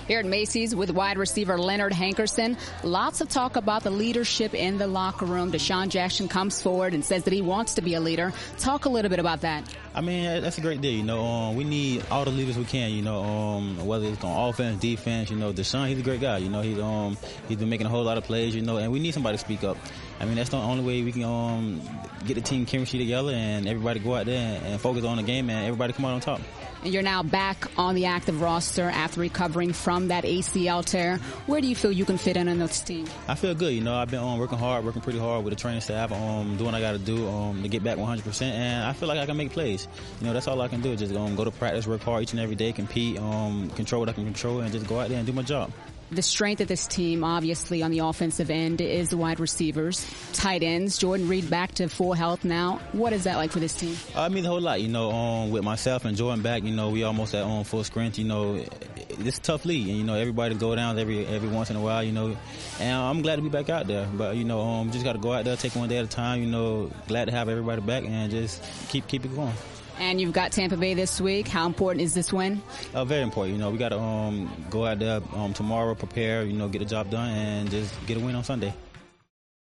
Here at Macy's with wide receiver Leonard Hankerson, lots of talk about the leadership in the locker room. Deshaun Jackson comes forward and says that he wants to be a leader. Talk a little bit about that. I mean, that's a great deal. We need all the leaders we can. Whether it's on offense, defense. Deshaun, he's a great guy. He's been making a whole lot of plays. And we need somebody to speak up. I mean, that's the only way we can get the team chemistry together and everybody go out there and focus on the game and everybody come out on top. And you're now back on the active roster after recovering from that ACL tear. Where do you feel you can fit in on this team? I feel good. I've been working pretty hard with the training staff, doing what I got to do to get back 100%, and I feel like I can make plays. That's all I can do. Just go to practice, work hard each and every day, compete, control what I can control, and just go out there and do my job. The strength of this team, obviously, on the offensive end is the wide receivers, tight ends. Jordan Reed back to full health now. What is that like for this team? I mean, a whole lot. With myself and Jordan back, we almost at full strength. It's a tough league, and everybody go down every once in a while. And I'm glad to be back out there. But just got to go out there, take one day at a time. Glad to have everybody back and just keep it going. And you've got Tampa Bay this week. How important is this win? Very important. We got to go out there tomorrow, prepare, get the job done, and just get a win on Sunday.